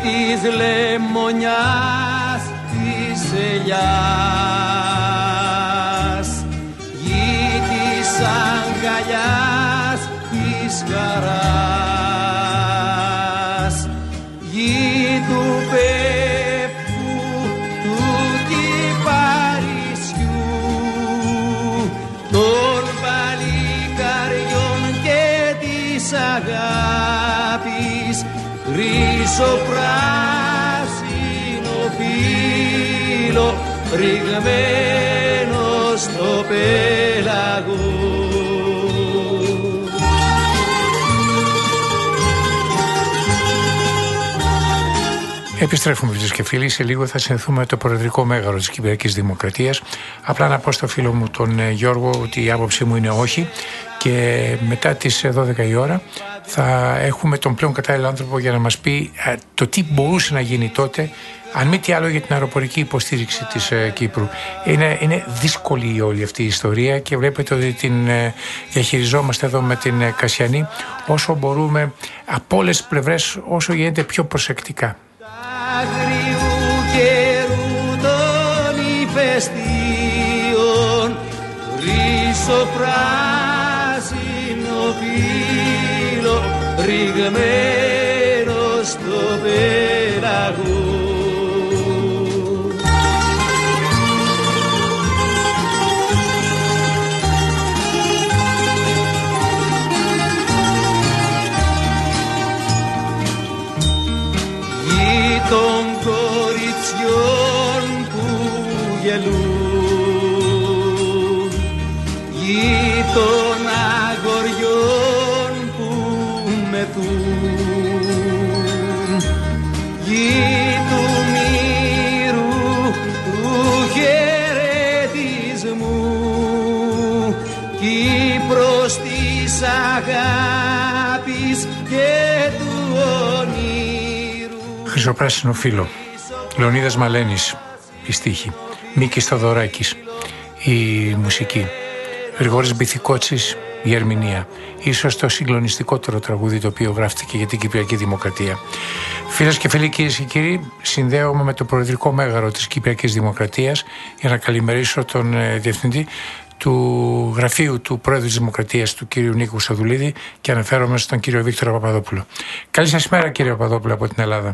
της λεμονιάς της ελιάς, γη της αγκαλιάς της χαράς, γη του πέπου του κυπαρισιού, των παλικαριών και της αγάπης, χρυσοπράσινο φύλλο ρηγμένο στο πέλαγο. Επιστρέφουμε φίλες και φίλοι. Σε λίγο θα συνθούμε με το προεδρικό μέγαρο της Κυπριακής Δημοκρατίας. Απλά να πω στο φίλο μου τον Γιώργο ότι η άποψή μου είναι όχι, και μετά τις 12 η ώρα θα έχουμε τον πλέον κατάλληλο άνθρωπο για να μας πει το τι μπορούσε να γίνει τότε, αν μη τι άλλο για την αεροπορική υποστήριξη της Κύπρου. Είναι δύσκολη όλη αυτή η ιστορία και βλέπετε ότι την διαχειριζόμαστε εδώ με την Κασιανή όσο μπορούμε από όλες τις πλευρές, όσο γίνεται πιο προσεκτικά. Αγριού καιρού των ηφαιστείων, χρυσοπράσινο φύλλο ρηγμένο στο πέλαγο. Των κοριτσιών που γελούν, γη των αγοριών που μεθούν, γη του μύρου του χαιρετισμού, Κύπρος της αγάπης και του ονείρου. Χρυσοπράσινο φύλλο, Λεωνίδας Μαλένης η στίχη, Μίκης Θοδωράκης η μουσική, Γρηγόρης Μπιθικότσης η ερμηνεία. Ίσως το συγκλονιστικότερο τραγούδι το οποίο γράφτηκε για την Κυπριακή Δημοκρατία. Φίλες και φίλοι, κυρίες και κύριοι, συνδέομαι με το προεδρικό μέγαρο της Κυπριακής Δημοκρατίας για να καλημερίσω τον διευθυντή του γραφείου του Πρόεδρου της Δημοκρατίας, του κύριου Νίκου Σοδουλίδη, και αναφέρομαι στον κύριο Βίκτορα Παπαδόπουλο. Καλή σας μέρα, κύριε Παπαδόπουλο, από την Ελλάδα.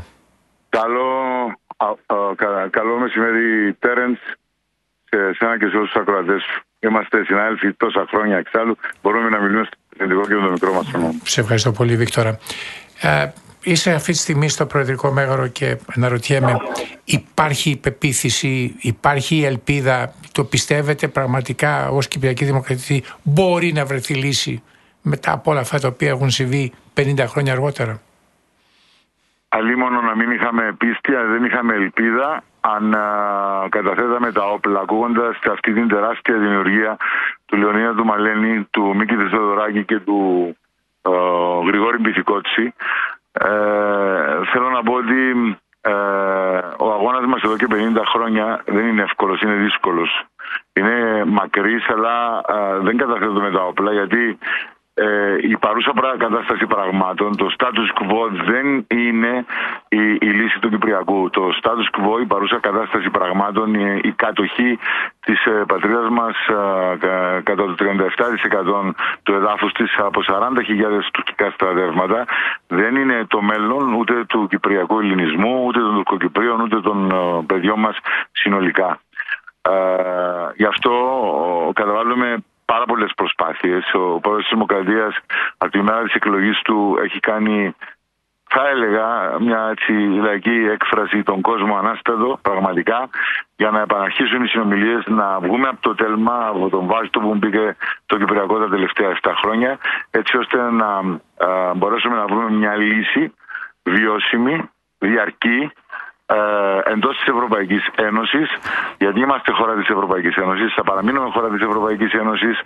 Καλό μεσημέρι, Τέρενς, σε εσένα και σε όλους τους ακροατές σου. Είμαστε συνάδελφοι τόσα χρόνια εξάλλου. Μπορούμε να μιλούμε στο ειδικό και το μικρό μας χρόνο. Σε ευχαριστώ πολύ, Βίκτορα. Είσαι αυτή τη στιγμή στο Προεδρικό Μέγαρο και αναρωτιέμαι, υπάρχει πεποίθηση, υπάρχει ελπίδα, το πιστεύετε πραγματικά ως Κυπριακή Δημοκρατία μπορεί να βρεθεί λύση μετά από όλα αυτά τα οποία έχουν συμβεί 50 χρόνια αργότερα? Αλίμονο να μην είχαμε πίστη, αν δεν είχαμε ελπίδα, αν καταθέταμε τα όπλα, ακούγοντας αυτή την τεράστια δημιουργία του Λεωνίδα του Μαλένη, του Μίκη Θοδωράκη και του Γρηγόρη Μπιθικότση. Θέλω να πω ότι ο αγώνας μας εδώ και 50 χρόνια δεν είναι εύκολος, είναι δύσκολος. Είναι μακρύς, αλλά δεν καταθέτουμε τα όπλα, γιατί η παρούσα κατάσταση πραγμάτων, το status quo δεν είναι η λύση του Κυπριακού. Το status quo, η παρούσα κατάσταση πραγμάτων, η κατοχή της πατρίδας μας κατά το 37% του εδάφους της από 40.000 τουρκικά στρατεύματα δεν είναι το μέλλον ούτε του Κυπριακού ελληνισμού, ούτε των Τουρκοκυπρίων, ούτε των παιδιών μας συνολικά. Γι' αυτό καταβάλλουμε πάρα πολλές προσπάθειες. Ο πρόεδρος της Δημοκρατίας από τη μέρα της εκλογής του έχει κάνει, θα έλεγα, μια έτσι λαϊκή έκφραση, τον κόσμο ανάστατο πραγματικά, για να επαναρχίσουν οι συνομιλίες, να βγούμε από το τέλμα, από τον βάστο που μπήκε το Κυπριακό τα τελευταία 7 χρόνια, έτσι ώστε να μπορέσουμε να βρούμε μια λύση βιώσιμη, διαρκή, εντός της Ευρωπαϊκής Ένωσης, γιατί είμαστε χώρα της Ευρωπαϊκής Ένωσης, θα παραμείνουμε χώρα της Ευρωπαϊκής Ένωσης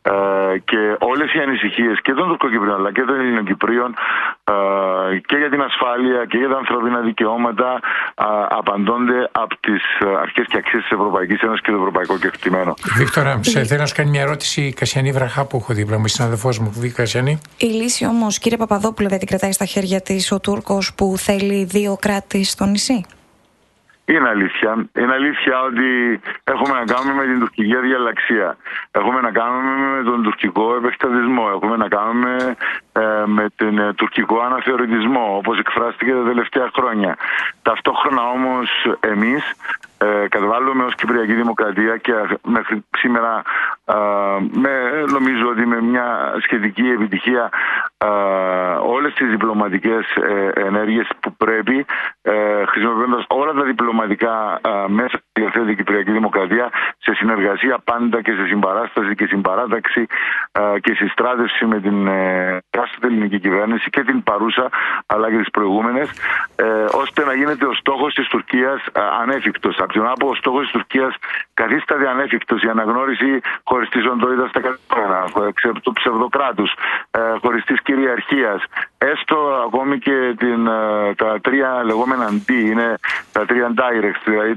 και όλες οι ανησυχίες και των Τουρκοκυπρίων αλλά και των Ελληνοκυπρίων και για την ασφάλεια και για τα ανθρώπινα δικαιώματα απαντώνται από τις αρχές και αξίες της Ευρωπαϊκής Ένωσης και το ευρωπαϊκό κεκτημένο. Βίκτορα, θέλω να σου κάνει μια ερώτηση η Κασιανή Βραχά που έχω δίπλα μου, συναδελφός μου. Κασιανή. Η λύση όμως, κύριε Παπαδόπουλε, δεν την κρατάει στα χέρια της ο Τούρκος που θέλει 2 κράτη στο νησί? Είναι αλήθεια. Είναι αλήθεια ότι έχουμε να κάνουμε με την τουρκική αδιαλλαξία. Έχουμε να κάνουμε με τον τουρκικό επεκτατισμό. Έχουμε να κάνουμε με τον τουρκικό αναθεωρητισμό, όπως εκφράστηκε τα τελευταία χρόνια. Ταυτόχρονα όμως εμείς καταβάλουμε ως Κυπριακή Δημοκρατία και μέχρι σήμερα νομίζω ότι με μια σχετική επιτυχία όλες τις διπλωματικές ενέργειες που πρέπει, χρησιμοποιώντας όλα τα διπλωματικά μέσα που διαθέτει η Κυπριακή Δημοκρατία, σε συνεργασία πάντα και σε συμπαράσταση και συμπαράταξη και συστράτευση με την ελληνική κυβέρνηση και την παρούσα αλλά και τις προηγούμενες, ώστε να γίνεται ο στόχος της Τουρκίας ανέφικτος. Από την άποψη, ο στόχος της Τουρκίας καθίσταται ανέφικτος η αναγνώριση χωριστής οντότητας στα κατεχόμενα, του ψευδοκράτους, χωριστής κυριαρχίας, έστω ακόμη και τα 3 λεγόμενα D, είναι τα 3 direct, δηλαδή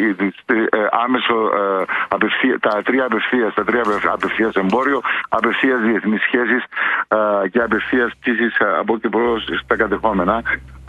τα 3 απευθείας εμπόριο, απευθείας διεθνείς σχέσεις και απευθείας πτήσεις από και προς τα κατεχόμενα.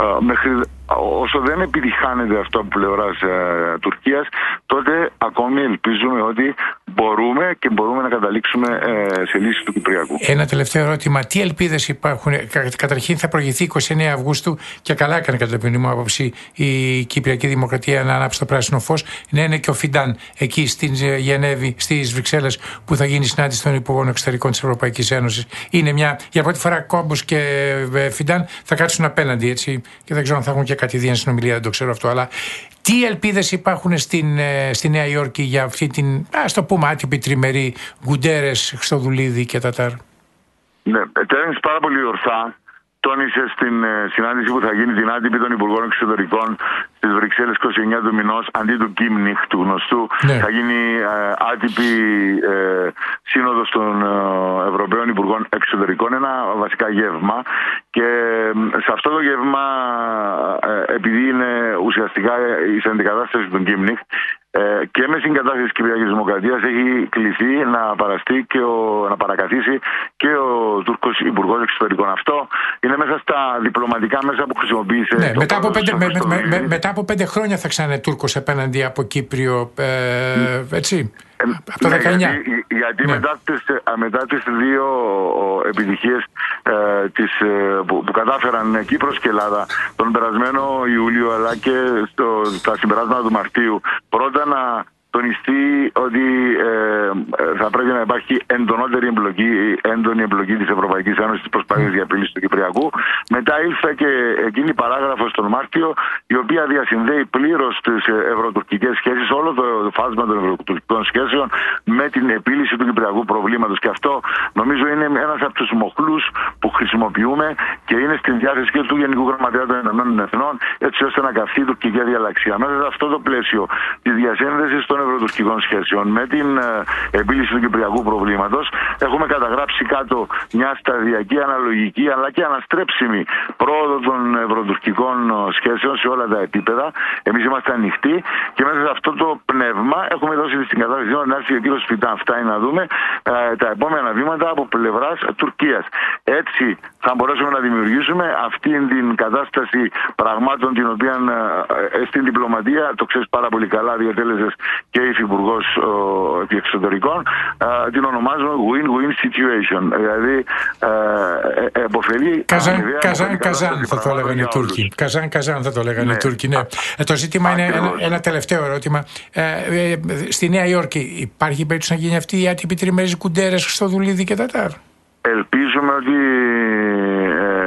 Όσο δεν επιτυχάνεται αυτό από πλευράς Τουρκίας, τότε ακόμη ελπίζουμε ότι μπορούμε να καταλήξουμε σε λύση του Κυπριακού. Ένα τελευταίο ερώτημα. Τι ελπίδες υπάρχουν? Καταρχήν θα προηγηθεί 29 Αυγούστου και καλά έκανε κατά την μου άποψη η Κυπριακή Δημοκρατία να ανάψει το πράσινο φως. Είναι και ο Φιντάν εκεί στην Γενέβη, στις Βρυξέλλες, που θα γίνει συνάντηση των Υπουργών Εξωτερικών της Ευρωπαϊκής Ένωσης. Είναι για πρώτη φορά Κόμπος και Φιντάν θα κάτσουν απέναντι, έτσι, και δεν ξέρω αν θα έχουν και κατηδίαν συνομιλία, δεν το ξέρω αυτό, αλλά τι ελπίδες υπάρχουν στη Νέα Υόρκη για αυτή την, ας το πούμε, άτυπη τριμερή Γκουντέρες, Χριστοδουλίδη και Τατάρ? Ναι, τέχνεις πάρα πολύ ορθά. Τόνισε στην συνάντηση που θα γίνει την άτυπη των Υπουργών Εξωτερικών στις Βρυξέλλες 29 του μηνός, αντί του Κίμνιχ του γνωστού, ναι, θα γίνει άτυπη σύνοδος των Ευρωπαίων Υπουργών Εξωτερικών, ένα βασικά γεύμα. Και σε αυτό το γεύμα, επειδή είναι ουσιαστικά η αντικατάσταση του Κίμνιχ, και με συγκατάσταση της Κυπριακής Δημοκρατίας έχει κληθεί να παραστεί και να παρακαθίσει και ο Τούρκος Υπουργός Εξωτερικών. Αυτό είναι μέσα στα διπλωματικά μέσα που χρησιμοποίησε. Ναι, μετά από 5 χρόνια θα ξανά Τούρκος απέναντι από Κύπριο, έτσι. Από το 19. Γιατί μετά τις 2 επιτυχίες που κατάφεραν Κύπρος και Ελλάδα τον περασμένο Ιούλιο, αλλά και στα συμπεράσματα του Μαρτίου, πρώτα να τονιστεί ότι θα πρέπει να υπάρχει έντονη εμπλοκή της Ευρωπαϊκής Ένωσης στις προσπάθειες διαπίλυσης του Κυπριακού. Μετά ήλθε και εκείνη η παράγραφος τον Μάρτιο, η οποία διασυνδέει πλήρως τις ευρωτουρκικές σχέσεις, όλο το φάσμα των ευρωτουρκικών σχέσεων με την επίλυση του Κυπριακού προβλήματος. Και αυτό νομίζω είναι ένας από τους μοχλούς που χρησιμοποιούμε και είναι στην διάθεση και του Γενικού Γραμματέα των Ηνωμένων Εθνών, έτσι ώστε να καυθεί η τουρκική αδιαλλαξία. Μέσα σε αυτό το πλαίσιο της διασύνδεσης των ευρωτουρκικών σχέσεων με την επίλυση του Κυπριακού προβλήματος, έχουμε καταγράψει κάτω μια σταδιακή, αναλογική αλλά και αναστρέψιμη πρόοδο των ευρωτουρκικών σχέσεων σε όλα τα επίπεδα. Εμείς είμαστε ανοιχτοί και μέσα σε αυτό το πνεύμα έχουμε δώσει στην κατάσταση να έρθει ο κύριος Φιντάν. Φτάνει να δούμε τα επόμενα βήματα από πλευράς Τουρκίας. Έτσι θα μπορέσουμε να δημιουργήσουμε αυτήν την κατάσταση πραγμάτων, την οποία στην διπλωματία, το ξέρεις πάρα πολύ καλά, διατέλεσες και υφυπουργός εξωτερικών, την ονομάζουμε win-win situation. Δηλαδή εποφελεί. Καζάν θα το έλεγαν οι Τούρκοι. Καζάν θα το έλεγαν οι Τούρκοι. Ναι. Το ζήτημα είναι ένα τελευταίο ερώτημα. Στη Νέα Υόρκη υπάρχει περίπτωση να γίνει αυτή η άτυπη τριμερής Γκουντέρες, Χριστοδουλίδη και Τατάρ? Ελπίζουμε ότι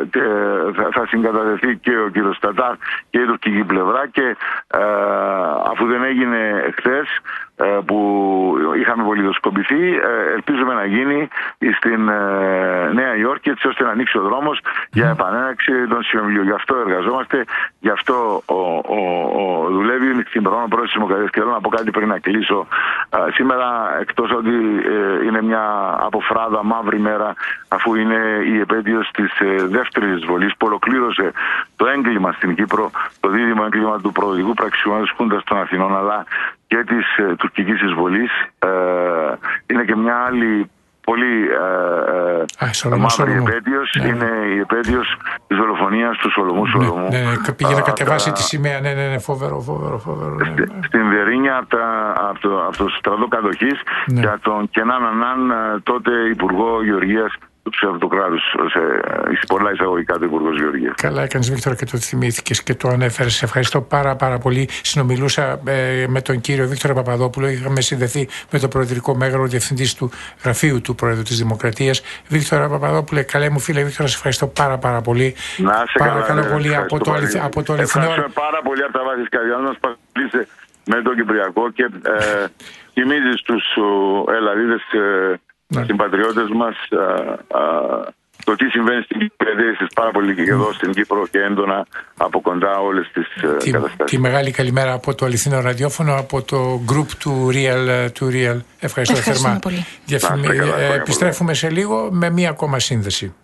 θα συγκατατεθεί και ο κύριος Τατάρ και η τουρκική πλευρά, και αφού δεν έγινε χθες που είχαμε βολιδοσκοπηθεί, ελπίζουμε να γίνει στην Νέα Υόρκη, έτσι ώστε να ανοίξει ο δρόμος για επανέναξη των συνομιλίων. Γι' αυτό εργαζόμαστε, γι' αυτό δουλεύει η νυχθημερών ο πρόεδρος της Δημοκρατίας. Και θέλω να πω κάτι πριν να κλείσω. Σήμερα, εκτός ότι είναι μια αποφράδα μαύρη μέρα, αφού είναι η επέτειος της δεύτερης εισβολής που ολοκλήρωσε το έγκλημα στην Κύπρο, το δίδυμο έγκλημα του προδοτικού πραξικοπήματος της Χούντας των Αθηνών, αλλά και της τουρκικής εισβολής, είναι και μια άλλη πολύ μαύρη επέτειος. Είναι η επέτειος της δολοφονίας του Σολομού Σολομού. Πήγε να κατεβάσει τη σημαία. Ναι, φοβερό. Στην Βερίνια από το στρατό κατοχής, για τον Κενάν Ανάν, τότε Υπουργό Γεωργίας του ψευδοκράτους, σε πολλά εισαγωγικά του Υπουργός Γεωργίας. Καλά έκανες, Βίκτορα, και το θυμήθηκες και το ανέφερες. Σε ευχαριστώ πάρα πολύ. Συνομιλούσα με τον κύριο Βίκτορα Παπαδόπουλο. Είχαμε συνδεθεί με τον Προεδρικό Μέγαρο Διευθυντής του Γραφείου του Πρόεδρου της Δημοκρατίας. Βίκτορα Παπαδόπουλε, καλέ μου φίλε Βίκτορα, σε ευχαριστώ πάρα πολύ. Να σε καλά, πολύ από το αληθινό. Ευχαριστώ πάρα πολύ από τα βάθη της καρδιάς μας που ασχολείσαι με τον Κυπριακό και θυμίζεις τους Ελλαδίτες συμπατριώτες μας το τι συμβαίνει στην Κύπρο. Είσαι πάρα πολύ και εδώ στην Κύπρο και έντονα από κοντά όλες τις καταστάσεις. Τη μεγάλη καλημέρα από το αληθινό ραδιόφωνο, από το group του Real. Ευχαριστώ θερμά. Επιστρέφουμε σε λίγο με μία ακόμα σύνδεση.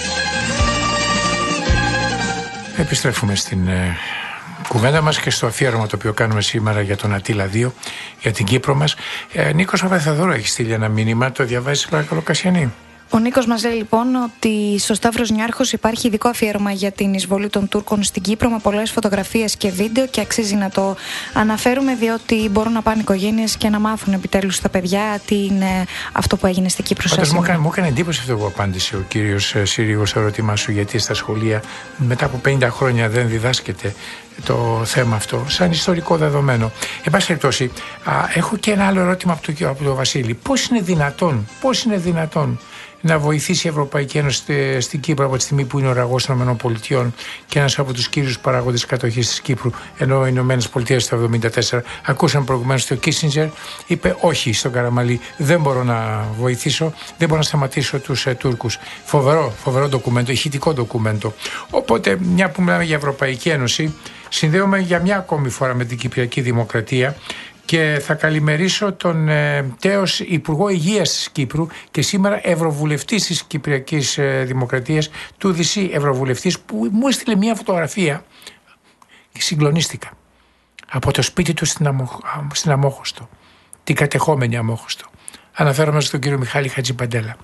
Επιστρέφουμε στην κουβέντα μας και στο αφιέρωμα το οποίο κάνουμε σήμερα για τον Αττήλα 2, για την Κύπρο μας. Νίκος Παπαθεδόρου έχει στείλει ένα μήνυμα, το διαβάζεις παρακαλώ, Κασιανή. Ο Νίκος μας λέει λοιπόν ότι στο Σταύρος Νιάρχος υπάρχει ειδικό αφιέρωμα για την εισβολή των Τούρκων στην Κύπρο με πολλές φωτογραφίες και βίντεο, και αξίζει να το αναφέρουμε, διότι μπορούν να πάνε οικογένειες και να μάθουν επιτέλους τα παιδιά τι είναι αυτό που έγινε στην Κύπρο. Μου έκανε εντύπωση αυτό που απάντησε ο κύριος Σύριγος στο ερώτημά σου, γιατί στα σχολεία μετά από 50 χρόνια δεν διδάσκεται το θέμα αυτό σαν ιστορικό δεδομένο. Εν πάση περιπτώσει, έχω και ένα άλλο ερώτημα από τον Βασίλη. Πώς είναι δυνατόν να βοηθήσει η Ευρωπαϊκή Ένωση στην Κύπρο από τη στιγμή που είναι ο ραγός των ΗΠΑ και ένας από τους κύριους παράγοντες κατοχής της Κύπρου, ενώ οι ΗΠΑ το 1974, ακούσαμε προηγουμένως ότι ο Κίσινджερ είπε όχι στον Καραμαλή, δεν μπορώ να βοηθήσω, δεν μπορώ να σταματήσω τους Τούρκους. Φοβερό ντοκουμέντο, ηχητικό ντοκουμέντο. Οπότε, μια που μιλάμε για Ευρωπαϊκή Ένωση, συνδέομαι για μια ακόμη φορά με την Κυπριακή Δημοκρατία. Και θα καλημερίσω τον τέος Υπουργό Υγείας της Κύπρου και σήμερα Ευρωβουλευτής της Κυπριακής Δημοκρατίας, του Δυσσή Ευρωβουλευτής, που μου έστειλε μια φωτογραφία και συγκλονίστηκα. Από το σπίτι του στην Αμόχωστο, την Αμόχωστο. Αναφέρομαι στον κύριο Μιχάλη Χατζιπαντέλα.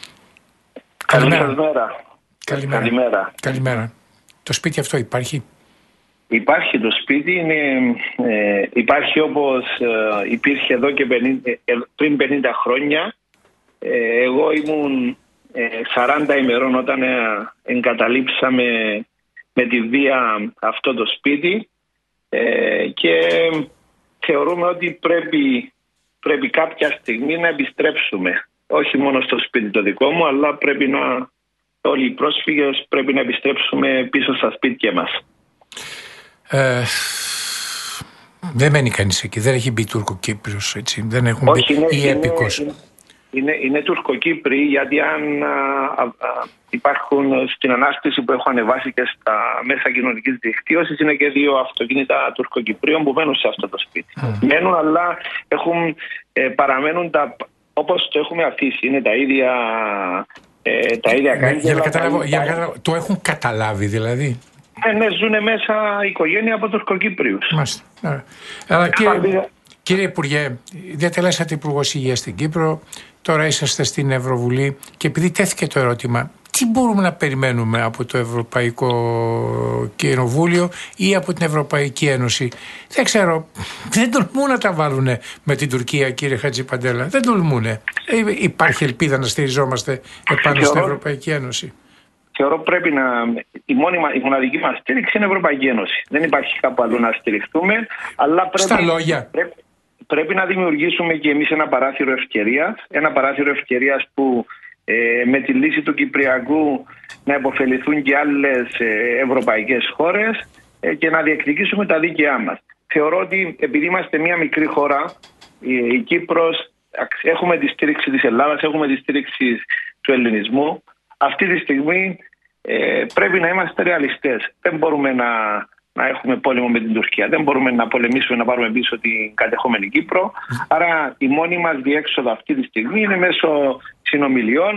Καλημέρα. Το σπίτι αυτό υπάρχει? Υπάρχει το σπίτι, υπάρχει όπως υπήρχε εδώ και πριν 50 χρόνια. Εγώ ήμουν 40 ημερών όταν εγκαταλείψαμε με τη βία αυτό το σπίτι, και θεωρούμε ότι πρέπει κάποια στιγμή να επιστρέψουμε. Όχι μόνο στο σπίτι το δικό μου, αλλά πρέπει όλοι οι πρόσφυγες πρέπει να επιστρέψουμε πίσω στα σπίτια μας. Δεν μένει κανείς εκεί, δεν έχει μπει Τουρκοκύπριος, έτσι, δεν έχουν μπει ή έπικος. Είναι Τουρκοκύπροι, γιατί αν υπάρχουν στην ανάρτηση που έχω ανεβάσει και στα μέσα κοινωνικής δικτύωσης, είναι και 2 αυτοκίνητα Τουρκοκυπρίων που μένουν σε αυτό το σπίτι. Μένουν, αλλά παραμένουν όπως το έχουμε αφήσει, είναι τα ίδια κάγκελα. Για να καταλάβω, το έχουν καταλάβει δηλαδή? Ναι, ζουν μέσα οικογένεια από Τουρκοκύπριους. Μάλιστα. Κύριε Υπουργέ, διατελέσατε Υπουργός Υγείας στην Κύπρο, τώρα είσαστε στην Ευρωβουλή και επειδή τέθηκε το ερώτημα, τι μπορούμε να περιμένουμε από το Ευρωπαϊκό Κοινοβούλιο ή από την Ευρωπαϊκή Ένωση? Δεν ξέρω, δεν τολμούν να τα βάλουν με την Τουρκία, κύριε Χατζιπαντέλα, δεν τολμούν. Υπάρχει ελπίδα να στηριζόμαστε επάνω στην Ευρωπαϊκή Ένωση? Θεωρώ η μοναδική μας στήριξη είναι η Ευρωπαϊκή Ένωση. Δεν υπάρχει κάπου αλλού να στηριχτούμε, αλλά πρέπει να δημιουργήσουμε και εμείς ένα παράθυρο ευκαιρίας. Ένα παράθυρο ευκαιρίας που με τη λύση του Κυπριακού να υποφεληθούν και άλλες ευρωπαϊκές χώρες και να διεκδικήσουμε τα δίκαιά μας. Θεωρώ ότι επειδή είμαστε μια μικρή χώρα, η Κύπρος, έχουμε τη στήριξη της Ελλάδας, έχουμε τη στήριξη του ελληνισμού. Αυτή τη στιγμή πρέπει να είμαστε ρεαλιστές. Δεν μπορούμε να έχουμε πόλεμο με την Τουρκία. Δεν μπορούμε να πολεμήσουμε, να πάρουμε πίσω την κατεχόμενη Κύπρο. Άρα η μόνη μας διέξοδο αυτή τη στιγμή είναι μέσω συνομιλιών,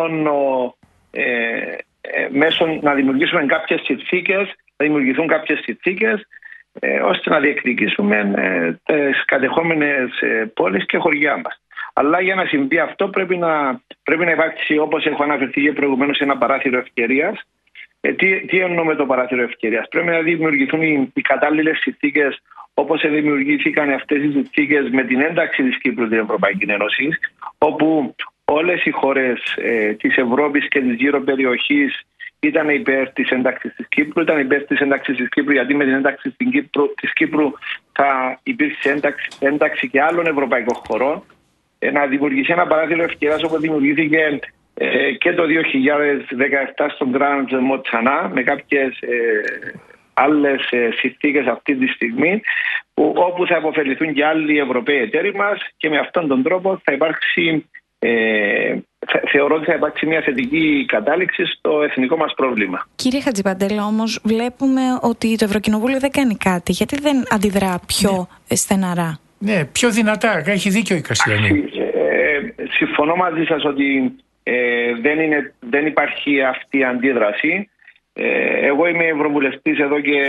μέσω να δημιουργήσουμε κάποιες συνθήκες, να δημιουργηθούν κάποιες συνθήκες ώστε να διεκδικήσουμε τις κατεχόμενες πόλεις και χωριά μας. Αλλά για να συμβεί αυτό πρέπει να υπάρξει, όπως έχω αναφερθεί και προηγουμένως, ένα παράθυρο ευκαιρίας. Τι εννοώ με το παράθυρο ευκαιρίας? Πρέπει να δημιουργηθούν οι κατάλληλες συνθήκες, όπως δημιουργήθηκαν αυτές οι συνθήκες με την ένταξη της Κύπρου στην Ευρωπαϊκή Ένωση, όπου όλες οι χώρες της Ευρώπης και της γύρω περιοχής ήταν υπέρ της ένταξης της Κύπρου. Ήταν υπέρ της ένταξης της Κύπρου γιατί με την ένταξη της Κύπρου θα υπήρξε ένταξη και άλλων ευρωπαϊκών χωρών. Να δημιουργηθεί ένα παράθυρο ευκαιρίας όπως δημιουργήθηκε και το 2017 στον Γκραντ Μοτσανά με κάποιες άλλες συνθήκες αυτή τη στιγμή όπου θα αποφεληθούν και άλλοι Ευρωπαίοι εταίροι μας και με αυτόν τον τρόπο θα υπάρξει, θεωρώ ότι θα υπάρξει μια θετική κατάληξη στο εθνικό μας πρόβλημα. Κύριε Χατζιπαντέλα, όμως βλέπουμε ότι το Ευρωκοινοβούλιο δεν κάνει κάτι. Γιατί δεν αντιδρά πιο στεναρά? Ναι, πιο δυνατά. Έχει δίκιο η Κασιανή. Συμφωνώ μαζί σας ότι δεν υπάρχει αυτή η αντίδραση. Εγώ είμαι ευρωβουλευτής εδώ και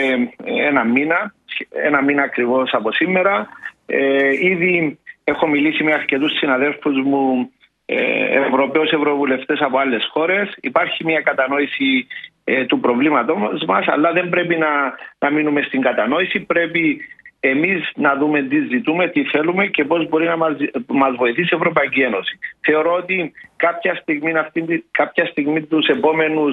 ένα μήνα ακριβώς από σήμερα. Ήδη έχω μιλήσει με αρκετούς συναδέλφους μου Ευρωπαίους ευρωβουλευτές από άλλες χώρες. Υπάρχει μια κατανόηση του προβλήματος μας, αλλά δεν πρέπει να μείνουμε στην κατανόηση. Πρέπει εμείς να δούμε τι ζητούμε, τι θέλουμε και πώς μπορεί να μας βοηθήσει η Ευρωπαϊκή Ένωση. Θεωρώ ότι κάποια στιγμή τους επόμενους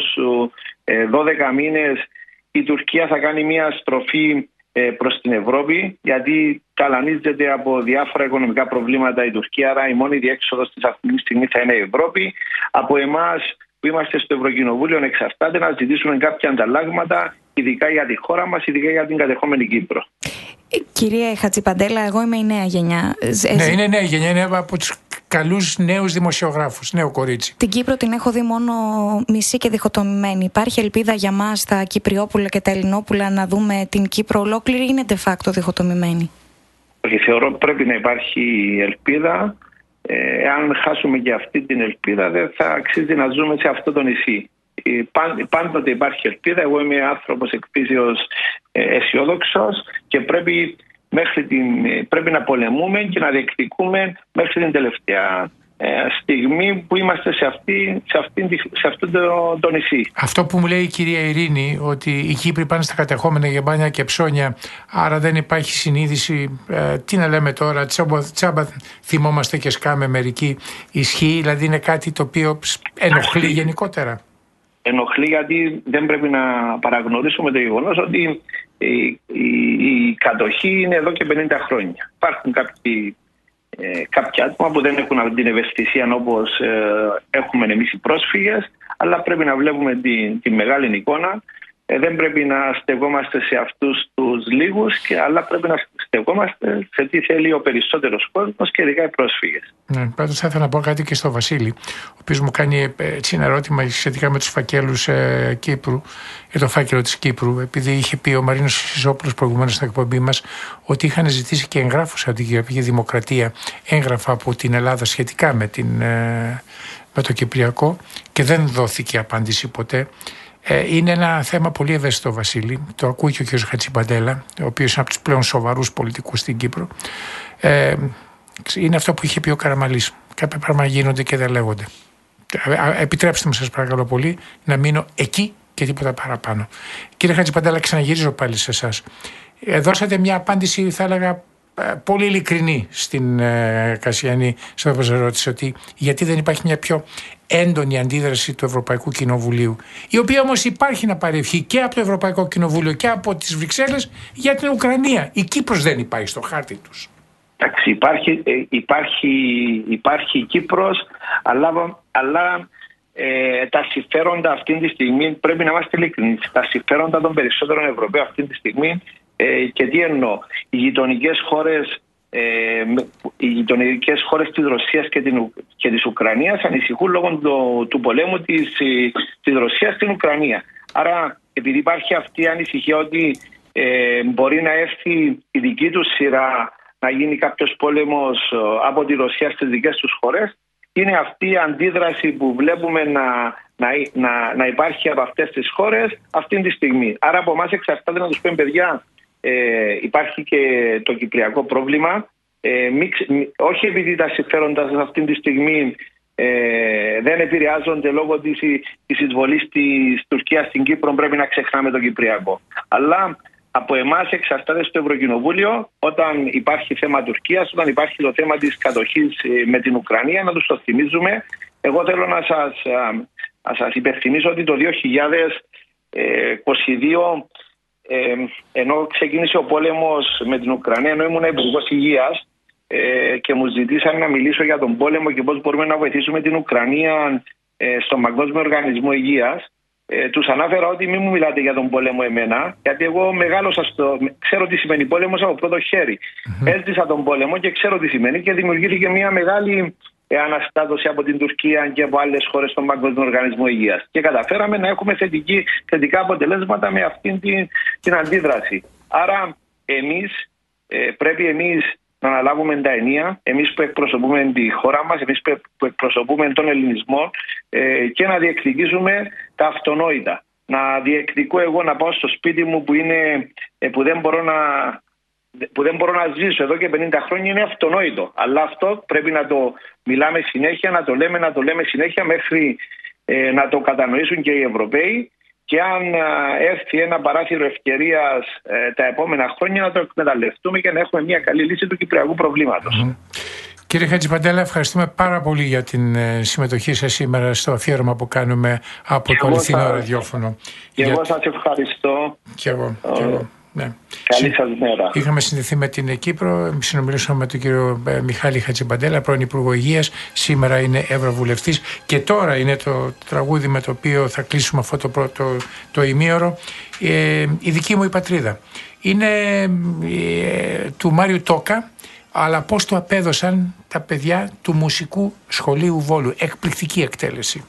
12 μήνες η Τουρκία θα κάνει μια στροφή προς την Ευρώπη, γιατί ταλανίζεται από διάφορα οικονομικά προβλήματα η Τουρκία, άρα η μόνη διέξοδος της αυτή τη στιγμή θα είναι η Ευρώπη. Από εμάς που είμαστε στο Ευρωκοινοβούλιο εξαρτάται να ζητήσουμε κάποια ανταλλάγματα, ειδικά για τη χώρα μας, ειδικά για την κατεχόμενη Κύπρο. Κύριε Χατζιπαντέλα, εγώ είμαι η νέα γενιά. Ναι, είναι νέα γενιά, είναι από τους καλούς νέους δημοσιογράφους, νέο κορίτσι. Την Κύπρο την έχω δει μόνο μισή και διχοτομημένη. Υπάρχει ελπίδα για μας τα Κυπριόπουλα και τα Ελληνόπουλα να δούμε την Κύπρο ολόκληρη ή είναι de facto διχοτομημένη? Θεωρώ πρέπει να υπάρχει ελπίδα. Εάν χάσουμε και αυτή την ελπίδα δεν θα αξίζει να ζούμε σε αυτό το νησί. Πάντοτε υπάρχει ελπίδα. Εγώ είμαι άνθρωπος εκφύσεως αισιόδοξος και πρέπει να πολεμούμε και να διεκδικούμε μέχρι την τελευταία στιγμή που είμαστε σε αυτό το νησί. Αυτό που μου λέει η κυρία Ειρήνη, ότι οι Κύπροι πάνε στα κατεχόμενα για μπάνια και ψώνια, άρα δεν υπάρχει συνείδηση, τι να λέμε τώρα, τσάμπα θυμόμαστε και σκάμε μερικοί, ισχύει? Δηλαδή είναι κάτι το οποίο ενοχλεί γενικότερα? Ενοχλεί γιατί δεν πρέπει να παραγνωρίσουμε το γεγονός ότι η κατοχή είναι εδώ και 50 χρόνια. Υπάρχουν κάποια άτομα που δεν έχουν την ευαισθησία όπως έχουμε εμείς οι πρόσφυγες, αλλά πρέπει να βλέπουμε τη μεγάλη εικόνα. Δεν πρέπει να στεγόμαστε σε αυτούς τους λίγους, αλλά πρέπει να στεγόμαστε σε τι θέλει ο περισσότερος κόσμος και ειδικά οι πρόσφυγες. Ναι, πάντως θα ήθελα να πω κάτι και στο Βασίλη, ο οποίος μου κάνει ένα ερώτημα σχετικά με τους φακέλους Κύπρου, για το φάκελο της Κύπρου, επειδή είχε πει ο Μαρίνος Σιζόπουλος προηγουμένως στην εκπομπή μας ότι είχαν ζητήσει και εγγράφους από την Κυπριακή Δημοκρατία, έγγραφα από την Ελλάδα σχετικά με το Κυπριακό και δεν δόθηκε απάντηση ποτέ. Είναι ένα θέμα πολύ ευαίσθητο, Βασίλη. Το ακούει και ο κ. Χατζιπαντέλα, ο οποίος είναι από τους πλέον σοβαρούς πολιτικούς στην Κύπρο. Είναι αυτό που είχε πει ο Καραμαλής. Κάποια πράγματα γίνονται και δεν λέγονται. Επιτρέψτε μου, σας παρακαλώ πολύ, να μείνω εκεί και τίποτα παραπάνω. Κύριε Χατζιπαντέλα, ξαναγυρίζω πάλι σε εσάς. Δώσατε μια απάντηση, θα έλεγα, πολύ ειλικρινή στην Κασιανή, σε όπως ερώτησε, ότι γιατί δεν υπάρχει μια πιο έντονη αντίδραση του Ευρωπαϊκού Κοινοβουλίου, η οποία όμως υπάρχει να παρευχεί και από το Ευρωπαϊκό Κοινοβούλιο και από τις Βρυξέλλες για την Ουκρανία. Η Κύπρος δεν υπάρχει στο χάρτη τους. Εντάξει, υπάρχει Κύπρος, αλλά τα συμφέροντα αυτή τη στιγμή, πρέπει να είμαστε ειλικρινείς, τα συμφέροντα των περισσότερων Ευρωπαίων αυτή τη στιγμή, και τι εννοώ, οι γειτονικές χώρες της Ρωσίας και της Ουκρανίας ανησυχούν λόγω του πολέμου της Ρωσίας στην Ουκρανία. Άρα, επειδή υπάρχει αυτή η ανησυχία ότι μπορεί να έρθει η δική τους σειρά να γίνει κάποιος πόλεμος από τη Ρωσία στις δικές τους χώρες, είναι αυτή η αντίδραση που βλέπουμε να υπάρχει από αυτές τις χώρες αυτή τη στιγμή. Άρα από εμάς εξαρτάται να τους πούμε, παιδιά, υπάρχει και το κυπριακό πρόβλημα, όχι επειδή τα συμφέροντα σας αυτή τη στιγμή δεν επηρεάζονται λόγω της εισβολής της Τουρκίας στην Κύπρο, πρέπει να ξεχνάμε το κυπριακό. Αλλά από εμάς εξαρτάται στο Ευρωκοινοβούλιο, όταν υπάρχει θέμα Τουρκίας, όταν υπάρχει το θέμα της κατοχής με την Ουκρανία, να τους το θυμίζουμε. Εγώ θέλω να σας υπενθυμίσω ότι το 2022, ενώ ξεκίνησε ο πόλεμος με την Ουκρανία, ενώ ήμουν υπουργός υγείας και μου ζητήσαν να μιλήσω για τον πόλεμο και πώς μπορούμε να βοηθήσουμε την Ουκρανία στον Παγκόσμιο Οργανισμό Υγείας, τους ανάφερα ότι μην μου μιλάτε για τον πόλεμο εμένα, γιατί εγώ μεγάλωσα ξέρω τι σημαίνει πόλεμος από πρώτο χέρι. Έζησα τον πόλεμο και ξέρω τι σημαίνει, και δημιουργήθηκε μια μεγάλη αναστάτωση από την Τουρκία και από άλλες χώρες στον Παγκόσμιο Οργανισμό Υγείας. Και καταφέραμε να έχουμε θετικά αποτελέσματα με αυτήν την αντίδραση. Άρα πρέπει εμείς να αναλάβουμε τα ενία, εμείς που εκπροσωπούμε τη χώρα μας, εμείς που εκπροσωπούμε τον ελληνισμό, και να διεκδικήσουμε τα αυτονόητα. Να διεκδικώ εγώ να πάω στο σπίτι μου που δεν μπορώ να ζήσω εδώ και 50 χρόνια, είναι αυτονόητο. Αλλά αυτό πρέπει να το μιλάμε συνέχεια, να το λέμε συνέχεια, μέχρι να το κατανοήσουν και οι Ευρωπαίοι, και αν έρθει ένα παράθυρο ευκαιρίας τα επόμενα χρόνια, να το εκμεταλλευτούμε και να έχουμε μια καλή λύση του κυπριακού προβλήματος. Κύριε Χατζηπαντέλα, ευχαριστούμε πάρα πολύ για την συμμετοχή σας σήμερα στο αφιέρωμα που κάνουμε από το Αληθινό Ραδιόφωνο. Και εγώ σας ευχαριστώ. Και εγώ. Ναι. Καλή σας μέρα. Είχαμε συνδεθεί με την Κύπρο, συνομιλήσαμε με τον κύριο Μιχάλη Χατζηπαντέλα, πρώην Υπουργό Υγείας, σήμερα είναι Ευρωβουλευτής, και τώρα είναι το τραγούδι με το οποίο θα κλείσουμε αυτό το ημίωρο. Η δική μου η πατρίδα είναι του Μάριου Τόκα, αλλά πώς το απέδωσαν τα παιδιά του Μουσικού Σχολείου Βόλου. Εκπληκτική εκτέλεση.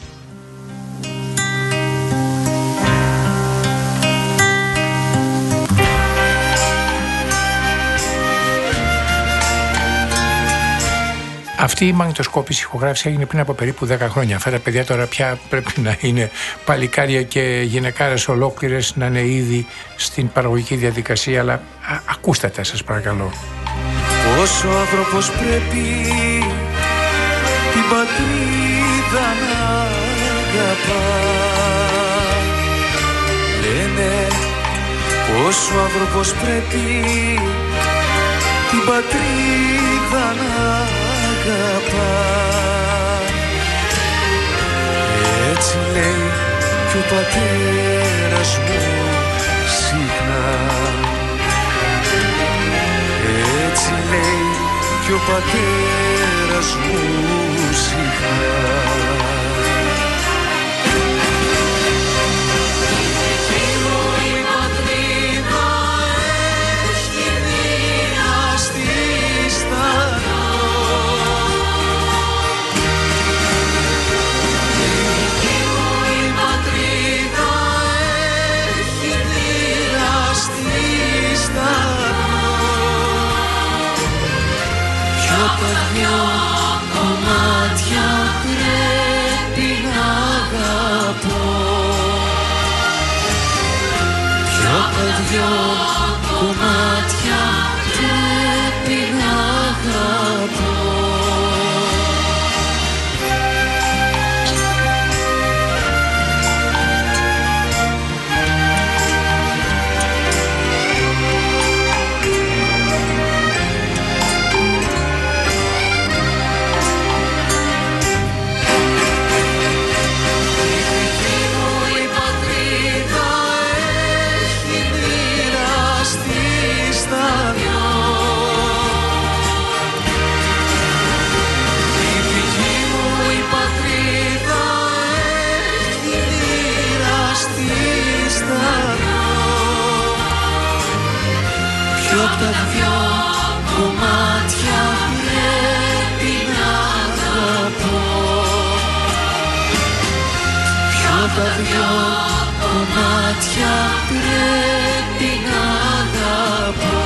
Αυτή η μαγνητοσκόπηση ηχογράφηση έγινε πριν από περίπου 10 χρόνια. Αυτά τα παιδιά τώρα πια πρέπει να είναι παλικάρια και γυναικάρες ολόκληρες, να είναι ήδη στην παραγωγική διαδικασία, αλλά ακούστε τα, σας παρακαλώ. Πόσο άνθρωπος πρέπει την πατρίδα να αγαπά, λένε πόσο άνθρωπος πρέπει την πατρίδα να αγαπά. Έτσι λέει και ο πατέρας μου συχνά, έτσι λέει και ο πατέρας μου συχνά. Δυο κομμάτια πρέπει να αγαπώ, ποιο από δυο κομμάτια πρέπει να αγαπώ. απ' τα δυο κομμάτια πρέπει να αγαπώ. Ποιο απ' τα δυο κομμάτια πρέπει να αγαπώ.